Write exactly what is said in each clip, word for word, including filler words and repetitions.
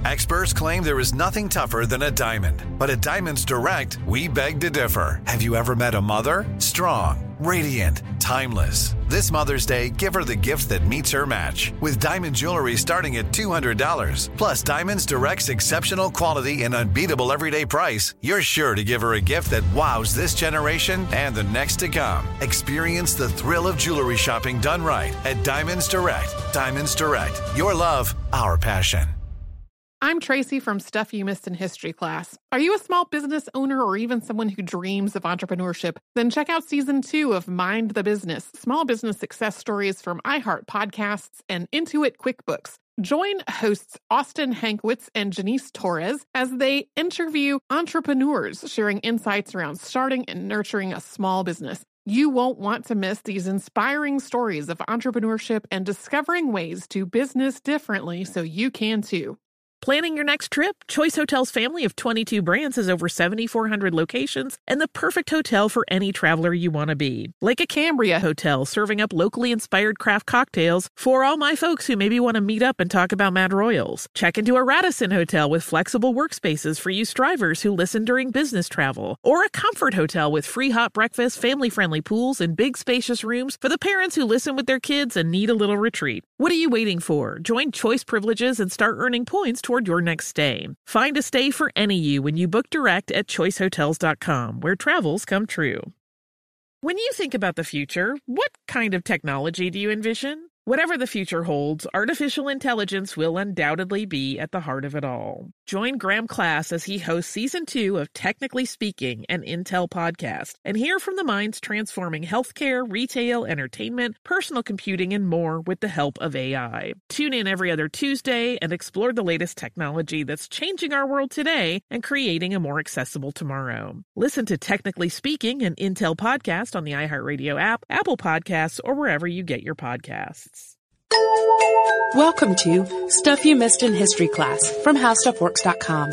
Experts claim there is nothing tougher than a diamond. But at Diamonds Direct, we beg to differ. Have you ever met a mother? Strong, radiant, timeless. This Mother's Day, give her the gift that meets her match. With diamond jewelry starting at two hundred dollars. Plus Diamonds Direct's exceptional quality and unbeatable everyday price, you're sure to give her a gift that wows this generation and the next to come. Experience the thrill of jewelry shopping done right at Diamonds Direct. Diamonds Direct. Your love, our passion. I'm Tracy from Stuff You Missed in History Class. Are you a small business owner or even someone who dreams of entrepreneurship? Then check out Season two of Mind the Business, Small Business Success Stories from iHeart Podcasts and Intuit QuickBooks. Join hosts Austin Hankwitz and Janice Torres as they interview entrepreneurs sharing insights around starting and nurturing a small business. You won't want to miss these inspiring stories of entrepreneurship and discovering ways to business differently so you can too. Planning your next trip? Choice Hotels' family of twenty-two brands has over seven thousand four hundred locations and the perfect hotel for any traveler you want to be. Like a Cambria Hotel, serving up locally inspired craft cocktails for all my folks who maybe want to meet up and talk about Mad Royals. Check into a Radisson Hotel with flexible workspaces for you strivers who listen during business travel. Or a Comfort Hotel with free hot breakfast, family-friendly pools, and big spacious rooms for the parents who listen with their kids and need a little retreat. What are you waiting for? Join Choice Privileges and start earning points toward your next stay. Find a stay for any you when you book direct at choice hotels dot com, where travels come true. When you think about the future, what kind of technology do you envision? Whatever the future holds, artificial intelligence will undoubtedly be at the heart of it all. Join Graham Class as he hosts Season two of Technically Speaking, an Intel podcast, and hear from the minds transforming healthcare, retail, entertainment, personal computing, and more with the help of A I. Tune in every other Tuesday and explore the latest technology that's changing our world today and creating a more accessible tomorrow. Listen to Technically Speaking, an Intel podcast on the iHeartRadio app, Apple Podcasts, or wherever you get your podcasts. Welcome to Stuff You Missed in History Class from How Stuff Works dot com.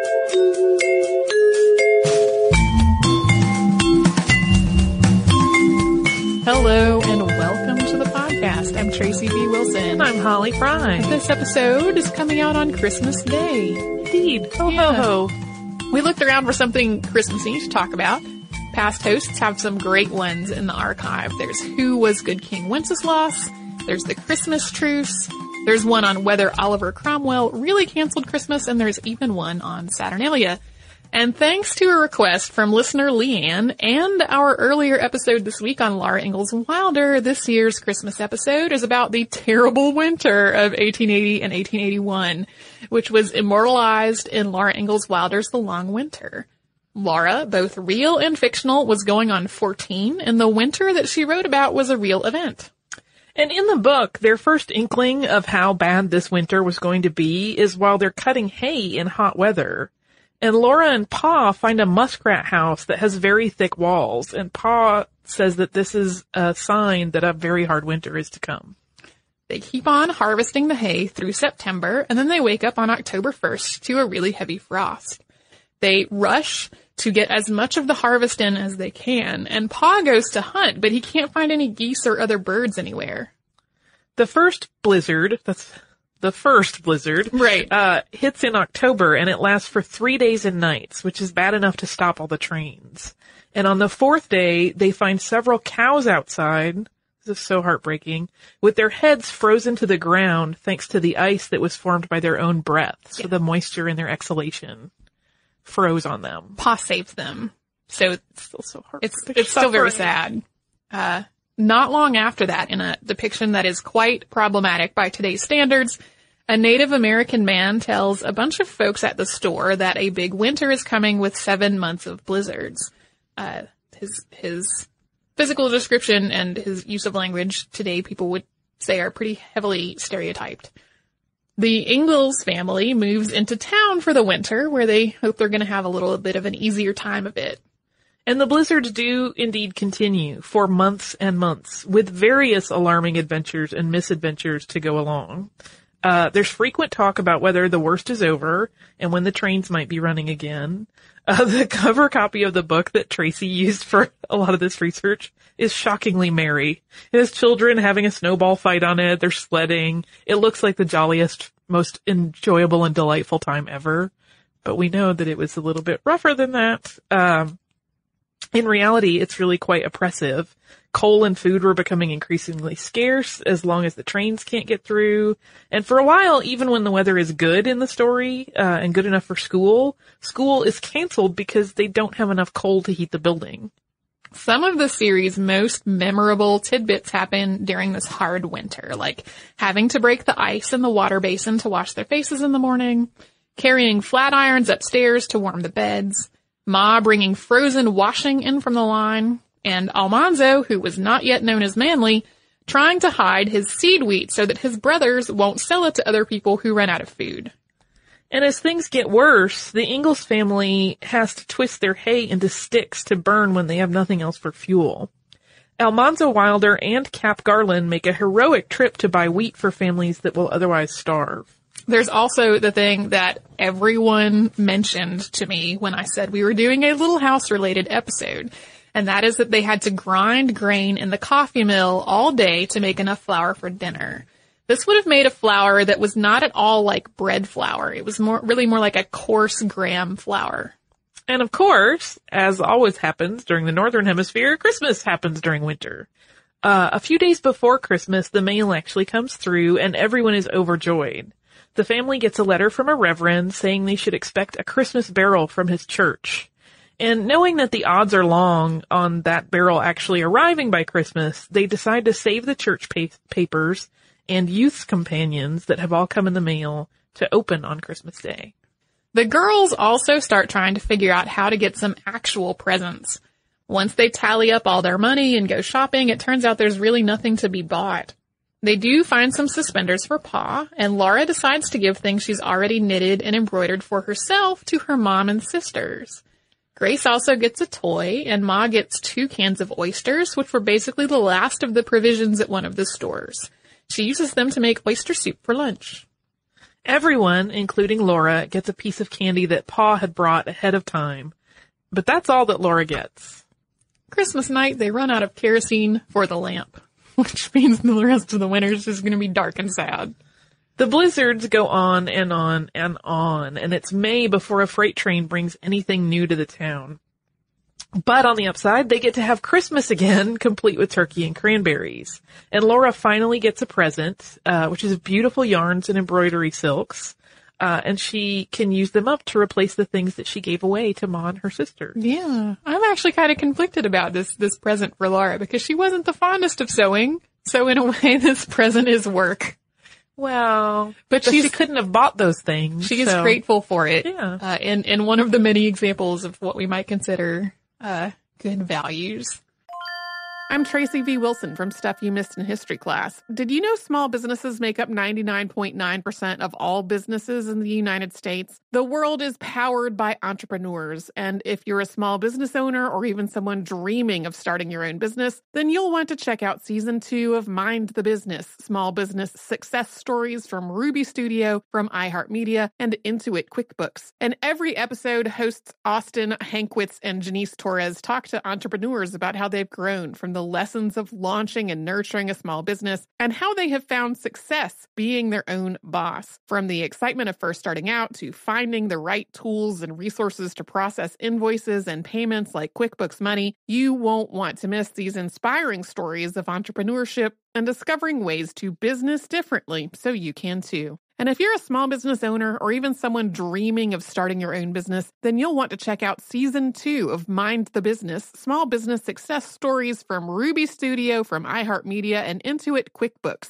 Hello and welcome to the podcast. I'm Tracy B. Wilson. And I'm Holly Fry. This episode is coming out on Christmas Day. Indeed. Ho, yeah. ho, ho. We looked around for something Christmassy to talk about. Past hosts have some great ones in the archive. There's Who Was Good King Wenceslas? There's the Christmas Truce. There's one on whether Oliver Cromwell really canceled Christmas, and there's even one on Saturnalia. And thanks to a request from listener Leanne and our earlier episode this week on Laura Ingalls Wilder, this year's Christmas episode is about the terrible winter of eighteen eighty and eighteen eighty-one, which was immortalized in Laura Ingalls Wilder's The Long Winter. Laura, both real and fictional, was going on fourteen, and the winter that she wrote about was a real event. And in the book, their first inkling of how bad this winter was going to be is while they're cutting hay in hot weather. And Laura and Pa find a muskrat house that has very thick walls, and Pa says that this is a sign that a very hard winter is to come. They keep on harvesting the hay through September, and then they wake up on October first to a really heavy frost. They rush to get as much of the harvest in as they can, and Pa goes to hunt, but he can't find any geese or other birds anywhere. The first blizzard, that's the first blizzard, right, uh, hits in October, and it lasts for three days and nights, which is bad enough to stop all the trains. And on the fourth day, they find several cows outside, this is so heartbreaking, with their heads frozen to the ground thanks to the ice that was formed by their own breath, so yeah. The moisture in their exhalation froze on them. Pa saves them. So it's still so hard. It's, it's still very sad. Uh, not long after that, in a depiction that is quite problematic by today's standards, a Native American man tells a bunch of folks at the store that a big winter is coming with seven months of blizzards. Uh, his, his physical description and his use of language today, people would say, are pretty heavily stereotyped. The Ingalls family moves into town for the winter, where they hope they're going to have a little bit of an easier time of it. And the blizzards do indeed continue for months and months, with various alarming adventures and misadventures to go along. Uh, there's frequent talk about whether the worst is over and when the trains might be running again. Uh, the cover copy of the book that Tracy used for a lot of this research is shockingly merry. It has children having a snowball fight on it. They're sledding. It looks like the jolliest most enjoyable and delightful time ever. But we know that it was a little bit rougher than that. Um, in reality, it's really quite oppressive. Coal and food were becoming increasingly scarce as long as the trains can't get through. And for a while, even when the weather is good in the story, uh, and good enough for school, school is canceled because they don't have enough coal to heat the building. Some of the series' most memorable tidbits happen during this hard winter, like having to break the ice in the water basin to wash their faces in the morning, carrying flat irons upstairs to warm the beds, Ma bringing frozen washing in from the line, and Almanzo, who was not yet known as Manly, trying to hide his seed wheat so that his brothers won't sell it to other people who run out of food. And as things get worse, the Ingalls family has to twist their hay into sticks to burn when they have nothing else for fuel. Almanzo Wilder and Cap Garland make a heroic trip to buy wheat for families that will otherwise starve. There's also the thing that everyone mentioned to me when I said we were doing a Little House-related episode, and that is that they had to grind grain in the coffee mill all day to make enough flour for dinner. This would have made a flour that was not at all like bread flour. It was more, really more like a coarse graham flour. And of course, as always happens during the Northern Hemisphere, Christmas happens during winter. Uh, a few days before Christmas, the mail actually comes through and everyone is overjoyed. The family gets a letter from a reverend saying they should expect a Christmas barrel from his church. And knowing that the odds are long on that barrel actually arriving by Christmas, they decide to save the church pa- papers and youth's companions that have all come in the mail to open on Christmas Day. The girls also start trying to figure out how to get some actual presents. Once they tally up all their money and go shopping, it turns out there's really nothing to be bought. They do find some suspenders for Pa, and Laura decides to give things she's already knitted and embroidered for herself to her mom and sisters. Grace also gets a toy, and Ma gets two cans of oysters, which were basically the last of the provisions at one of the stores. She uses them to make oyster soup for lunch. Everyone, including Laura, gets a piece of candy that Pa had brought ahead of time. But that's all that Laura gets. Christmas night, they run out of kerosene for the lamp, which means the rest of the winter is just going to be dark and sad. The blizzards go on and on and on, and it's May before a freight train brings anything new to the town. But on the upside, they get to have Christmas again, complete with turkey and cranberries. And Laura finally gets a present, uh, which is beautiful yarns and embroidery silks. Uh, and she can use them up to replace the things that she gave away to Ma and her sister. Yeah. I'm actually kind of conflicted about this, this present for Laura because she wasn't the fondest of sewing. So in a way, this present is work. Well, but, but she couldn't have bought those things. She is so. grateful for it. Yeah. Uh, in, in one of the many examples of what we might consider, uh, good values. I'm Tracy V. Wilson from Stuff You Missed in History Class. Did you know small businesses make up ninety-nine point nine percent of all businesses in the United States? The world is powered by entrepreneurs, and if you're a small business owner or even someone dreaming of starting your own business, then you'll want to check out Season two of Mind the Business, Small Business Success Stories from Ruby Studio, from iHeartMedia, and Intuit QuickBooks. And every episode, hosts Austin Hankwitz and Janice Torres talk to entrepreneurs about how they've grown from the lessons of launching and nurturing a small business and how they have found success being their own boss. From the excitement of first starting out to finding the right tools and resources to process invoices and payments like QuickBooks Money, you won't want to miss these inspiring stories of entrepreneurship and discovering ways to business differently so you can too. And if you're a small business owner or even someone dreaming of starting your own business, then you'll want to check out Season two of Mind the Business, Small Business Success Stories from Ruby Studio, from iHeartMedia, and Intuit QuickBooks.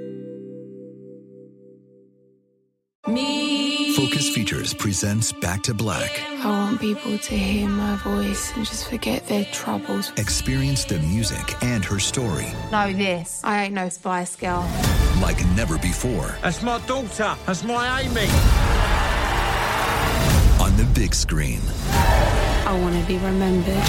Me. Focus Features presents Back to Black. I want people to hear my voice and just forget their troubles. Experience the music and her story. Know this. I ain't no Spice Girl. Like never before. That's my daughter. That's my Amy. On the big screen. I want to be remembered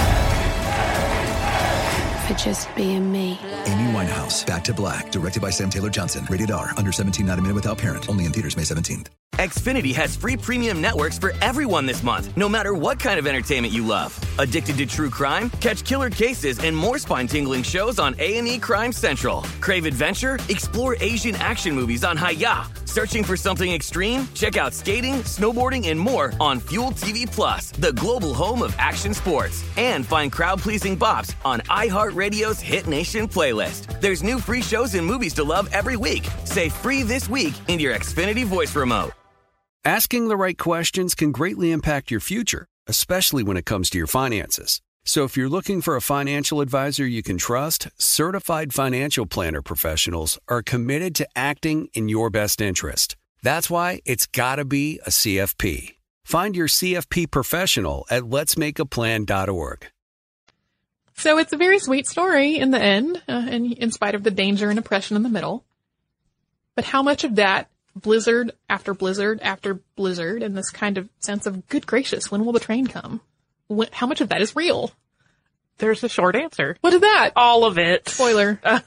for just being me. Amy Winehouse, Back to Black, directed by Sam Taylor Johnson. Rated R, under seventeen, not a minute without parent. Only in theaters May seventeenth. Xfinity has free premium networks for everyone this month, no matter what kind of entertainment you love. Addicted to true crime? Catch killer cases and more spine-tingling shows on A and E Crime Central. Crave adventure? Explore Asian action movies on Hi-Ya. Searching for something extreme? Check out skating, snowboarding, and more on Fuel T V Plus, the global home of action sports. And find crowd-pleasing bops on iHeartRadio's Hit Nation playlist. There's new free shows and movies to love every week. Say free this week in your Xfinity voice remote. Asking the right questions can greatly impact your future, especially when it comes to your finances. So if you're looking for a financial advisor you can trust, certified financial planner professionals are committed to acting in your best interest. That's why it's got to be a C F P. Find your C F P professional at lets make a plan dot org. So it's a very sweet story in the end, uh, in, in spite of the danger and oppression in the middle. But how much of that blizzard after blizzard after blizzard and this kind of sense of, good gracious, when will the train come? When, how much of that is real? There's a short answer. What is that? All of it. Spoiler. Uh,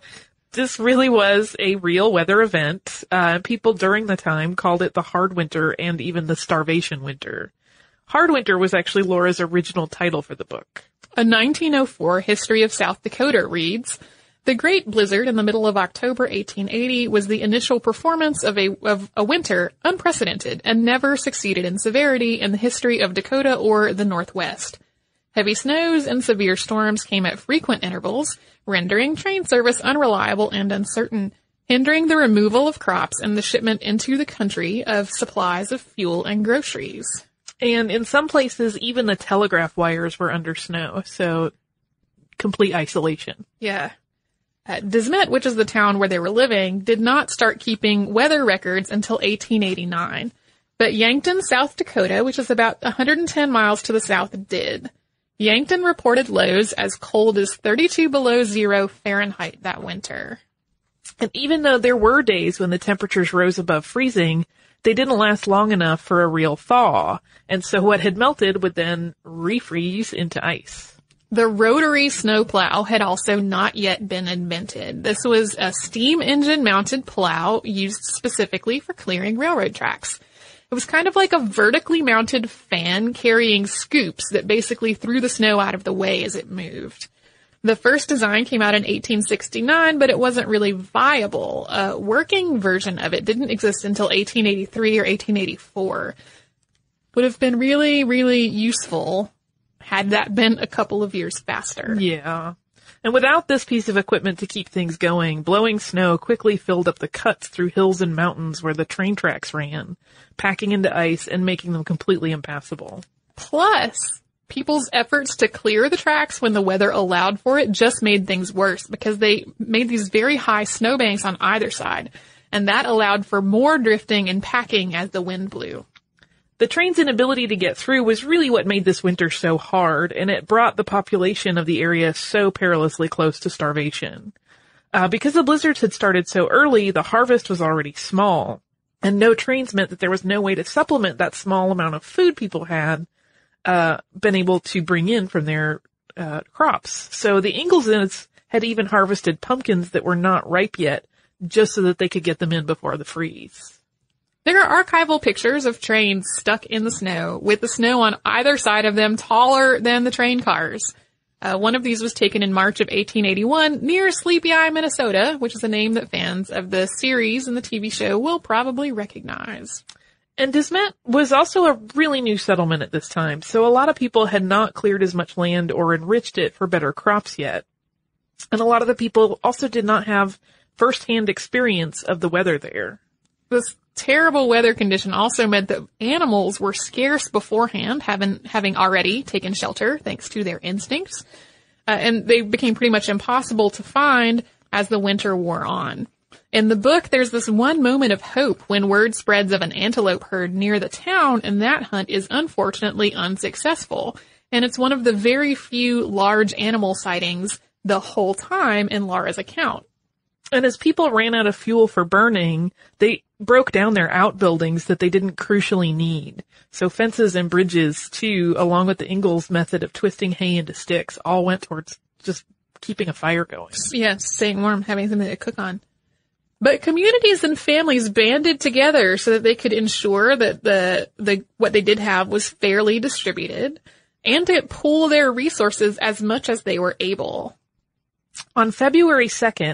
this really was a real weather event. Uh, people during the time called it the hard winter and even the starvation winter. Hard winter was actually Laura's original title for the book. A nineteen oh four History of South Dakota reads, the Great Blizzard in the middle of October eighteen eighty was the initial performance of a, of a winter unprecedented and never succeeded in severity in the history of Dakota or the Northwest. Heavy snows and severe storms came at frequent intervals, rendering train service unreliable and uncertain, hindering the removal of crops and the shipment into the country of supplies of fuel and groceries. And in some places, even the telegraph wires were under snow, so complete isolation. Yeah. Uh, Desmet, which is the town where they were living, did not start keeping weather records until eighteen eighty-nine. But Yankton, South Dakota, which is about one hundred ten miles to the south, did. Yankton reported lows as cold as thirty-two below zero Fahrenheit that winter. And even though there were days when the temperatures rose above freezing, they didn't last long enough for a real thaw. And so what had melted would then refreeze into ice. The rotary snowplow had also not yet been invented. This was a steam engine mounted plow used specifically for clearing railroad tracks. It was kind of like a vertically mounted fan carrying scoops that basically threw the snow out of the way as it moved. The first design came out in eighteen sixty-nine, but it wasn't really viable. A working version of it didn't exist until eighteen eighty-three or eighteen eighty-four. Would have been really, really useful had that been a couple of years faster. Yeah. And without this piece of equipment to keep things going, blowing snow quickly filled up the cuts through hills and mountains where the train tracks ran, packing into ice and making them completely impassable. Plus, people's efforts to clear the tracks when the weather allowed for it just made things worse because they made these very high snowbanks on either side, and that allowed for more drifting and packing as the wind blew. The train's inability to get through was really what made this winter so hard, and it brought the population of the area so perilously close to starvation. Uh, because the blizzards had started so early, the harvest was already small, and no trains meant that there was no way to supplement that small amount of food people had uh been able to bring in from their uh crops. So the Inglesons had even harvested pumpkins that were not ripe yet, just so that they could get them in before the freeze. There are archival pictures of trains stuck in the snow, with the snow on either side of them taller than the train cars. Uh, one of these was taken in March of eighteen eighty-one near Sleepy Eye, Minnesota, which is a name that fans of the series and the T V show will probably recognize. And Desmet was also a really new settlement at this time, so a lot of people had not cleared as much land or enriched it for better crops yet. And a lot of the people also did not have first-hand experience of the weather there. This terrible weather condition also meant that animals were scarce beforehand, having, having already taken shelter thanks to their instincts, uh, and they became pretty much impossible to find as the winter wore on. In the book, there's this one moment of hope when word spreads of an antelope herd near the town, and that hunt is unfortunately unsuccessful. And it's one of the very few large animal sightings the whole time in Laura's account. And as people ran out of fuel for burning, they broke down their outbuildings that they didn't crucially need. So fences and bridges, too, along with the Ingalls method of twisting hay into sticks, all went towards just keeping a fire going. Yeah, staying warm, having something to cook on. But communities and families banded together so that they could ensure that the, the, what they did have was fairly distributed and to pool their resources as much as they were able. On February second,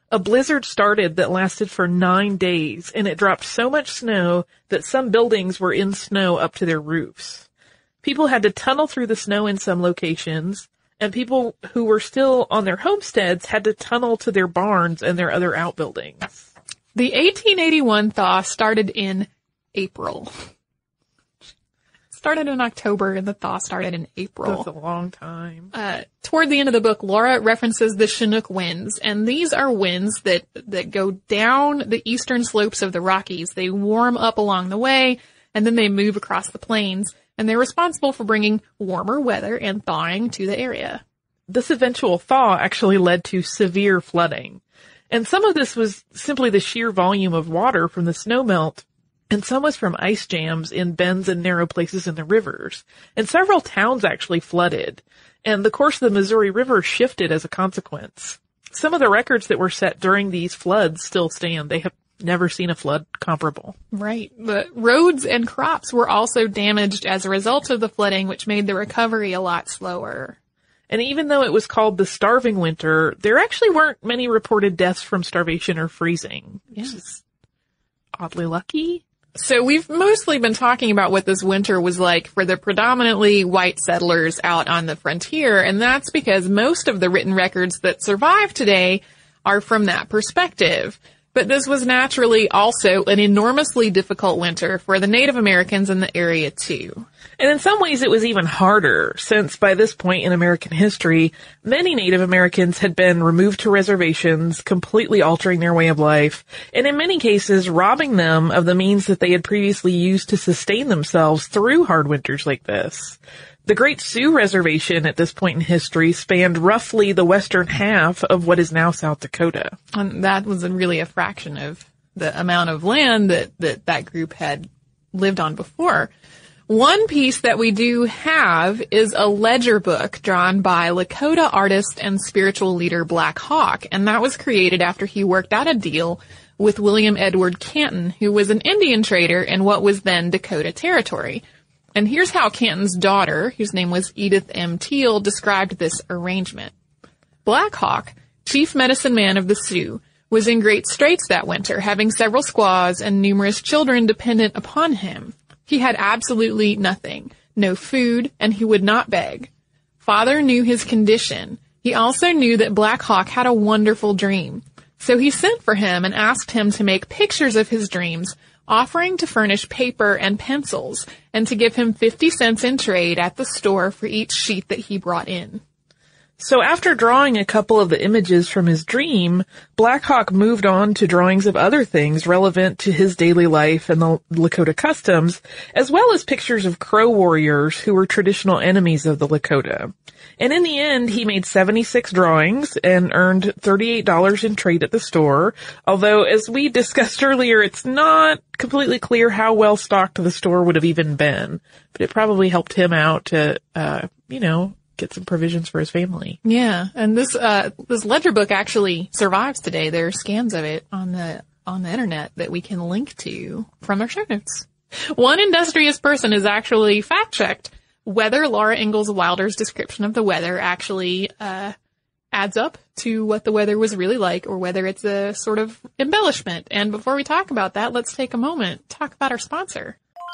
A blizzard started that lasted for nine days, and it dropped so much snow that some buildings were in snow up to their roofs. People had to tunnel through the snow in some locations, and people who were still on their homesteads had to tunnel to their barns and their other outbuildings. The eighteen eighty-one thaw started in April. Started in October, and the thaw started in April. That's a long time. Uh, toward the end of the book, Laura references the Chinook winds, and these are winds that, that go down the eastern slopes of the Rockies. They warm up along the way, and then they move across the plains, and they're responsible for bringing warmer weather and thawing to the area. This eventual thaw actually led to severe flooding, and some of this was simply the sheer volume of water from the snowmelt, and some was from ice jams in bends and narrow places in the rivers. And several towns actually flooded, and the course of the Missouri River shifted as a consequence. Some of the records that were set during these floods still stand. They have never seen a flood comparable. Right. The roads and crops were also damaged as a result of the flooding, which made the recovery a lot slower. And even though it was called the starving winter, there actually weren't many reported deaths from starvation or freezing, which yeah. is oddly lucky. So we've mostly been talking about what this winter was like for the predominantly white settlers out on the frontier, and that's because most of the written records that survive today are from that perspective. But this was naturally also an enormously difficult winter for the Native Americans in the area, too. And in some ways it was even harder, since by this point in American history, many Native Americans had been removed to reservations, completely altering their way of life, and in many cases robbing them of the means that they had previously used to sustain themselves through hard winters like this. The Great Sioux Reservation at this point in history spanned roughly the western half of what is now South Dakota. And that was really a fraction of the amount of land that, that that group had lived on before. One piece that we do have is a ledger book drawn by Lakota artist and spiritual leader Black Hawk, and that was created after he worked out a deal with William Edward Canton, who was an Indian trader in what was then Dakota Territory. And here's how Canton's daughter, whose name was Edith M. Teal, described this arrangement. Black Hawk, chief medicine man of the Sioux, was in great straits that winter, having several squaws and numerous children dependent upon him. He had absolutely nothing, no food, and he would not beg. Father knew his condition. He also knew that Black Hawk had a wonderful dream. So he sent for him and asked him to make pictures of his dreams, offering to furnish paper and pencils, and to give him fifty cents in trade at the store for each sheet that he brought in. So after drawing a couple of the images from his dream, Black Hawk moved on to drawings of other things relevant to his daily life and the Lakota customs, as well as pictures of Crow warriors who were traditional enemies of the Lakota. And in the end, he made seventy-six drawings and earned thirty-eight dollars in trade at the store, although as we discussed earlier, it's not completely clear how well stocked the store would have even been. But it probably helped him out to, uh, you know, get some provisions for his family. Yeah, and this uh this ledger book actually survives today. There are scans of it on the on the internet that we can link to from our show notes. One industrious person has actually fact-checked whether Laura Ingalls Wilder's description of the weather actually uh adds up to what the weather was really like, or whether it's a sort of embellishment. And before we talk about that, let's take a moment to talk about our sponsor.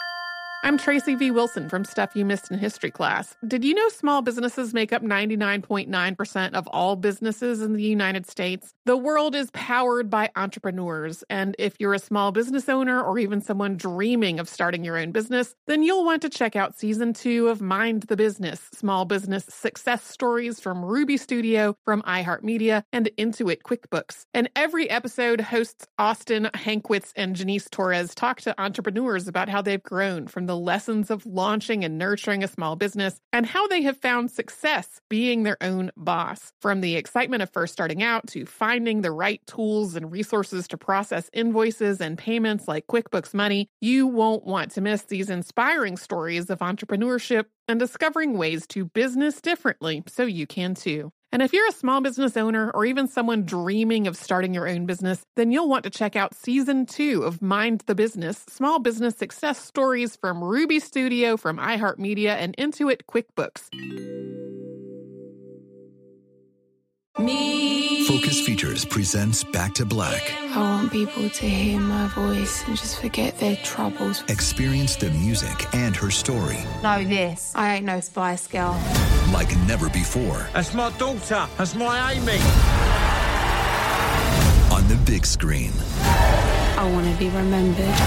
I'm Tracy V. Wilson from Stuff You Missed in History Class. Did you know small businesses make up ninety-nine point nine percent of all businesses in the United States? The world is powered by entrepreneurs, and if you're a small business owner or even someone dreaming of starting your own business, then you'll want to check out Season two of Mind the Business, Small Business Success Stories from Ruby Studio, from iHeartMedia, and Intuit QuickBooks. And every episode, hosts Austin Hankwitz and Janice Torres talk to entrepreneurs about how they've grown from the lessons of launching and nurturing a small business, and how they have found success being their own boss. From the excitement of first starting out to finding the right tools and resources to process invoices and payments like QuickBooks Money, you won't want to miss these inspiring stories of entrepreneurship and discovering ways to business differently so you can too. And if you're a small business owner or even someone dreaming of starting your own business, then you'll want to check out Season two of Mind the Business, Small Business Success Stories from Ruby Studio, from iHeartMedia, and Intuit QuickBooks. Me. Focus Features presents Back to Black. I want people to hear my voice and just forget their troubles. Experience the music and her story. Know this. I ain't no Spice Girl. Like never before. That's my daughter. That's my Amy. On the big screen. I want to be remembered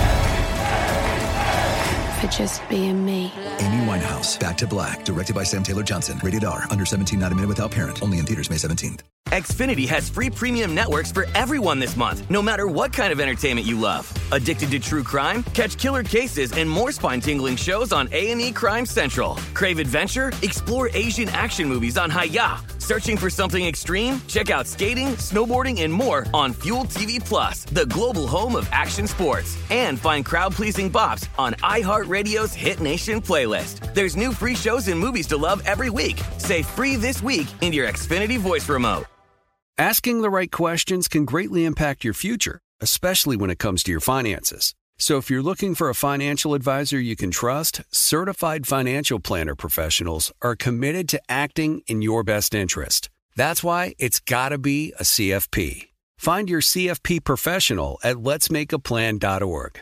for just being me. Amy Winehouse, Back to Black, directed by Sam Taylor Johnson. Rated R, under seventeen, not a minute without parent. Only in theaters May seventeenth. Xfinity has free premium networks for everyone this month, no matter what kind of entertainment you love. Addicted to true crime? Catch killer cases and more spine-tingling shows on A and E Crime Central. Crave adventure? Explore Asian action movies on Hi-Ya. Searching for something extreme? Check out skating, snowboarding, and more on Fuel T V Plus, the global home of action sports. And find crowd-pleasing bops on iHeartRadio's Hit Nation playlist. There's new free shows and movies to love every week. Say free this week in your Xfinity voice remote. Asking the right questions can greatly impact your future, especially when it comes to your finances. So if you're looking for a financial advisor you can trust, certified financial planner professionals are committed to acting in your best interest. That's why it's got to be a C F P. Find your C F P professional at lets make a plan dot org.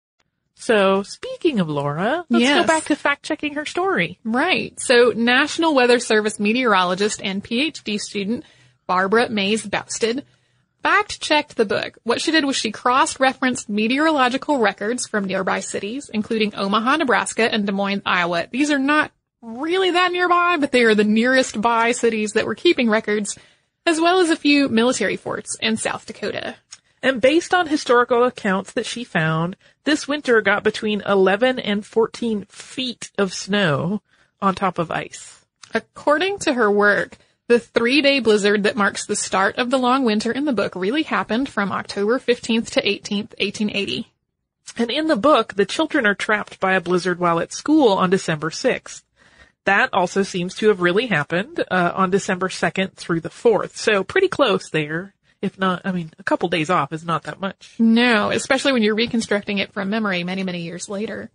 So, speaking of Laura, let's Yes. go back to fact-checking her story. Right. So, National Weather Service meteorologist and P H D student Barbara Mays Bousted fact-checked the book. What she did was she cross-referenced meteorological records from nearby cities, including Omaha, Nebraska, and Des Moines, Iowa. These are not really that nearby, but they are the nearest by cities that were keeping records, as well as a few military forts in South Dakota. And based on historical accounts that she found, this winter got between eleven and fourteen feet of snow on top of ice. According to her work, the three-day blizzard that marks the start of the long winter in the book really happened from October fifteenth to eighteenth, eighteen eighty. And in the book, the children are trapped by a blizzard while at school on December sixth. That also seems to have really happened uh, on December second through the fourth. So pretty close there. If not, I mean, a couple days off is not that much. No, especially when you're reconstructing it from memory many, many years later.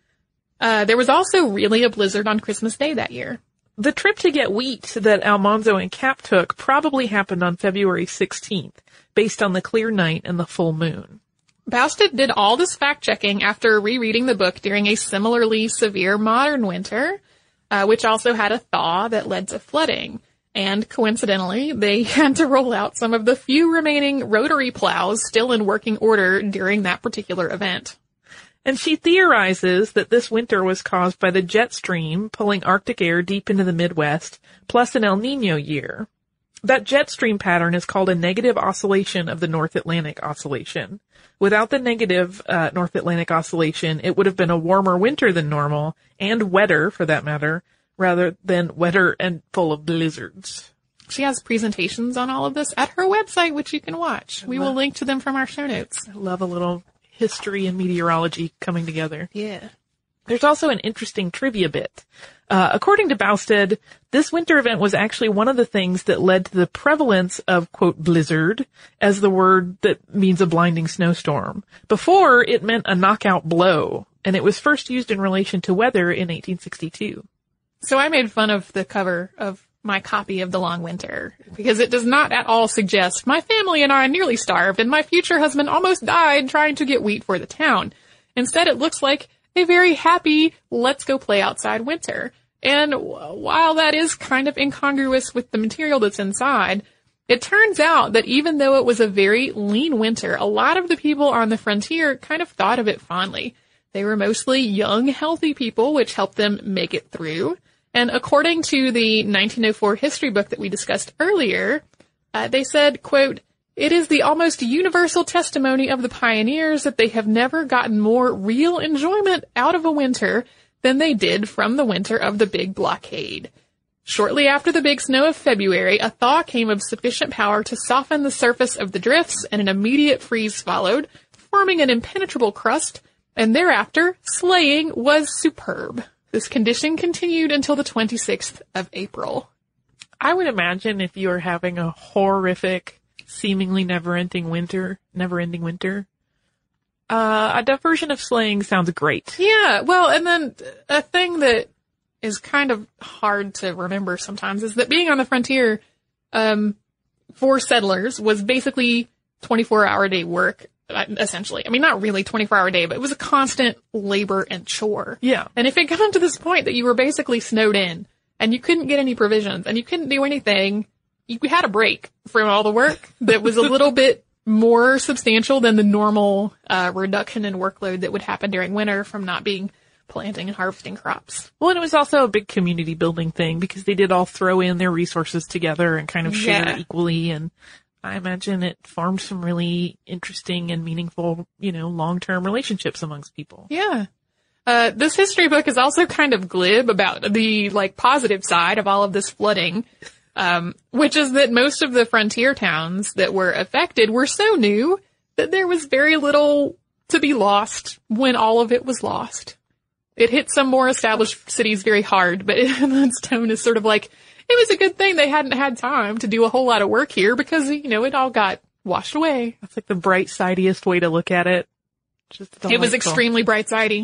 Uh, there was also really a blizzard on Christmas Day that year. The trip to get wheat that Almanzo and Cap took probably happened on February sixteenth, based on the clear night and the full moon. Bousted did all this fact-checking after rereading the book during a similarly severe modern winter, uh, which also had a thaw that led to flooding. And coincidentally, they had to roll out some of the few remaining rotary plows still in working order during that particular event. And she theorizes that this winter was caused by the jet stream pulling Arctic air deep into the Midwest, plus an El Nino year. That jet stream pattern is called a negative oscillation of the North Atlantic Oscillation. Without the negative uh, North Atlantic Oscillation, it would have been a warmer winter than normal, and wetter, for that matter, rather than wetter and full of blizzards. She has presentations on all of this at her website, which you can watch. We will link to them from our show notes. I love a little history and meteorology coming together. Yeah. There's also an interesting trivia bit. Uh, according to Bousted, this winter event was actually one of the things that led to the prevalence of, quote, blizzard, as the word that means a blinding snowstorm. Before, it meant a knockout blow, and it was first used in relation to weather in eighteen sixty-two. So I made fun of the cover of my copy of The Long Winter, because it does not at all suggest my family and I nearly starved and my future husband almost died trying to get wheat for the town. Instead, it looks like a very happy, let's go play outside winter. And while that is kind of incongruous with the material that's inside, it turns out that even though it was a very lean winter, a lot of the people on the frontier kind of thought of it fondly. They were mostly young, healthy people, which helped them make it through. And according to the nineteen oh four history book that we discussed earlier, uh, they said, quote, "It is the almost universal testimony of the pioneers that they have never gotten more real enjoyment out of a winter than they did from the winter of the Big Blockade. Shortly after the big snow of February, a thaw came of sufficient power to soften the surface of the drifts, and an immediate freeze followed, forming an impenetrable crust, and thereafter sleighing was superb. This condition continued until the twenty-sixth of April. I would imagine if you were having a horrific, seemingly never-ending winter, never-ending winter, uh, a diversion of sleighing sounds great. Yeah, well, and then a thing that is kind of hard to remember sometimes is that being on the frontier, um, for settlers was basically twenty-four hour a day work, essentially. I mean, not really twenty-four hour a day, but it was a constant labor and chore. Yeah. And if it got to this point that you were basically snowed in and you couldn't get any provisions and you couldn't do anything, you had a break from all the work that was a little bit more substantial than the normal uh, reduction in workload that would happen during winter from not being planting and harvesting crops. Well, and it was also a big community building thing because they did all throw in their resources together and kind of share Yeah. equally. And I imagine it formed some really interesting and meaningful, you know, long-term relationships amongst people. Yeah. Uh, this history book is also kind of glib about the, like, positive side of all of this flooding, um, which is that most of the frontier towns that were affected were so new that there was very little to be lost when all of it was lost. It hit some more established cities very hard, but its tone is sort of like, it was a good thing they hadn't had time to do a whole lot of work here because, you know, it all got washed away. That's like the bright sideiest way to look at it. Just It was extremely bright-sidey.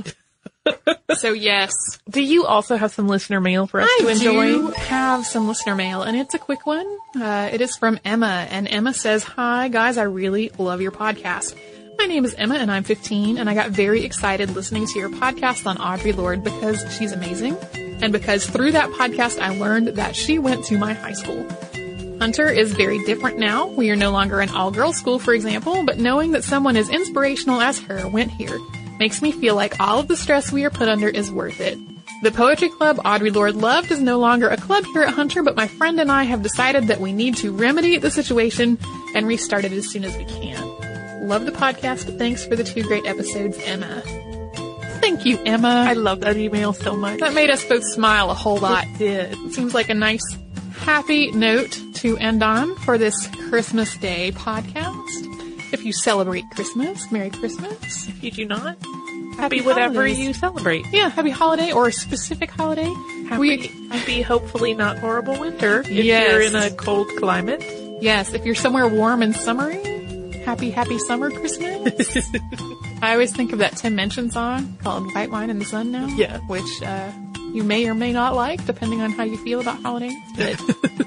So, yes. Do you also have some listener mail for us I to enjoy? do have some listener mail, and it's a quick one. Uh, it is from Emma, and Emma says, "Hi, guys, I really love your podcast. My name is Emma, and I'm fifteen, and I got very excited listening to your podcast on Audre Lorde because she's amazing, and because through that podcast I learned that she went to my high school. Hunter is very different now. We are no longer an all-girls school, for example, but knowing that someone as inspirational as her went here makes me feel like all of the stress we are put under is worth it. The poetry club Audre Lorde loved is no longer a club here at Hunter, but my friend and I have decided that we need to remedy the situation and restart it as soon as we can. Love the podcast. Thanks for the two great episodes, Emma." Thank you, Emma. I love that email so much. That made us both smile a whole lot. It did. It seems like a nice, happy note to end on for this Christmas Day podcast. If you celebrate Christmas, Merry Christmas. If you do not, Happy happy whatever holidays. you celebrate. Yeah, happy holiday or a specific holiday. Happy, We- happy, hopefully not horrible winter if Yes. you're in a cold climate. Yes, if you're somewhere warm and summery, happy, happy summer Christmas. I always think of that Tim Minchin song called White Wine in the Sun Now. Yeah. Which, uh, you may or may not like, depending on how you feel about holidays. But,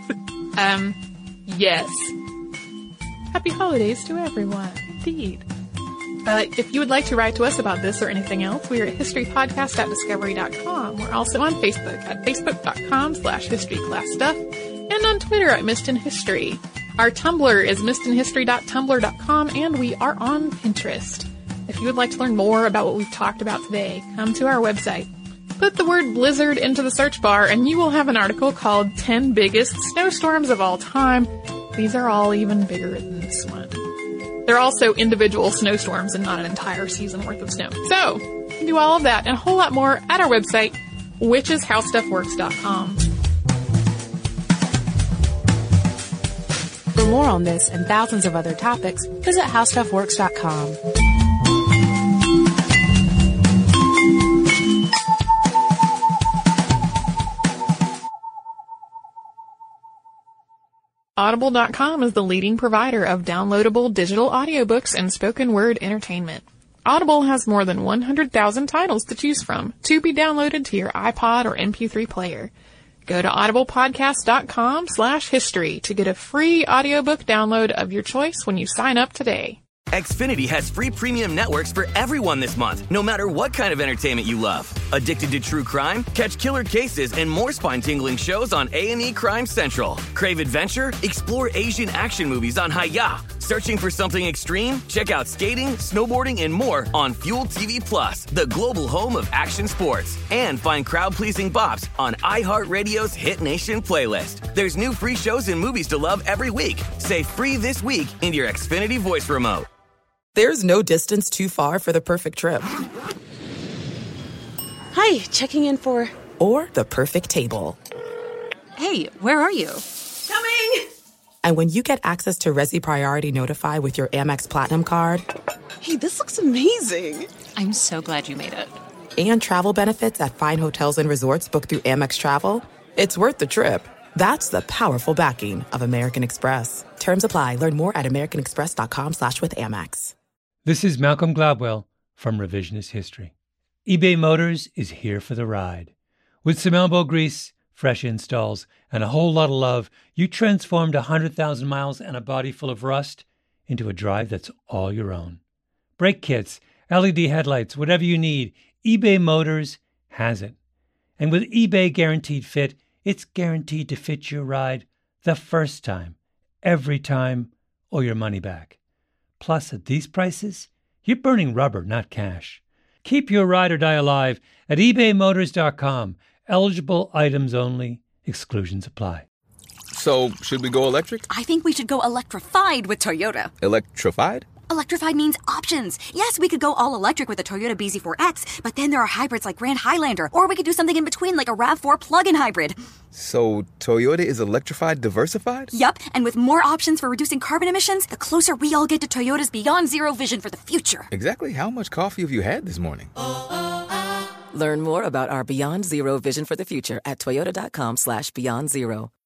um, yes. Happy holidays to everyone. Indeed. Uh, if you would like to write to us about this or anything else, we are at historypodcast at discovery dot com. We're also on Facebook at facebook.com slash historyclassstuff and on Twitter at Missed in History. Our Tumblr is missed in history dot tumblr dot com and we are on Pinterest. If you would like to learn more about what we've talked about today, come to our website. Put the word blizzard into the search bar and you will have an article called ten Biggest Snowstorms of All Time. These are all even bigger than this one. They're also individual snowstorms and not an entire season worth of snow. So, you can do all of that and a whole lot more at our website, which is how stuff works dot com. For more on this and thousands of other topics, visit how stuff works dot com. Audible dot com is the leading provider of downloadable digital audiobooks and spoken word entertainment. Audible has more than one hundred thousand titles to choose from to be downloaded to your iPod or M P three player. Go to audiblepodcast dot com slash history to get a free audiobook download of your choice when you sign up today. Xfinity has free premium networks for everyone this month, no matter what kind of entertainment you love. Addicted to true crime? Catch killer cases and more spine-tingling shows on A and E Crime Central. Crave adventure? Explore Asian action movies on Hi-Ya. Searching for something extreme? Check out skating, snowboarding, and more on Fuel T V Plus, the global home of action sports. And find crowd-pleasing bops on iHeartRadio's Hit Nation playlist. There's new free shows and movies to love every week. Say free this week in your Xfinity voice remote. There's no distance too far for the perfect trip. Hi, checking in for... Or the perfect table. Hey, where are you? Coming! And when you get access to Resi Priority Notify with your Amex Platinum card... Hey, this looks amazing. I'm so glad you made it. And travel benefits at fine hotels and resorts booked through Amex Travel, it's worth the trip. That's the powerful backing of American Express. Terms apply. Learn more at americanexpress.com slash with Amex. This is Malcolm Gladwell from Revisionist History. eBay Motors is here for the ride. With some elbow grease, fresh installs, and a whole lot of love, you transformed one hundred thousand miles and a body full of rust into a drive that's all your own. Brake kits, L E D headlights, whatever you need, eBay Motors has it. And with eBay Guaranteed Fit, it's guaranteed to fit your ride the first time, every time, or your money back. Plus, at these prices, you're burning rubber, not cash. Keep your ride or die alive at ebay motors dot com. Eligible items only. Exclusions apply. So, should we go electric? I think we should go electrified with Toyota. Electrified? Electrified means options. Yes, we could go all electric with the Toyota B Z four X, but then there are hybrids like Grand Highlander, or we could do something in between like a RAV four plug-in hybrid. So, Toyota is electrified diversified? Yup, and with more options for reducing carbon emissions, the closer we all get to Toyota's Beyond Zero vision for the future. Exactly how much coffee have you had this morning? Learn more about our Beyond Zero vision for the future at toyota dot com slash beyond zero.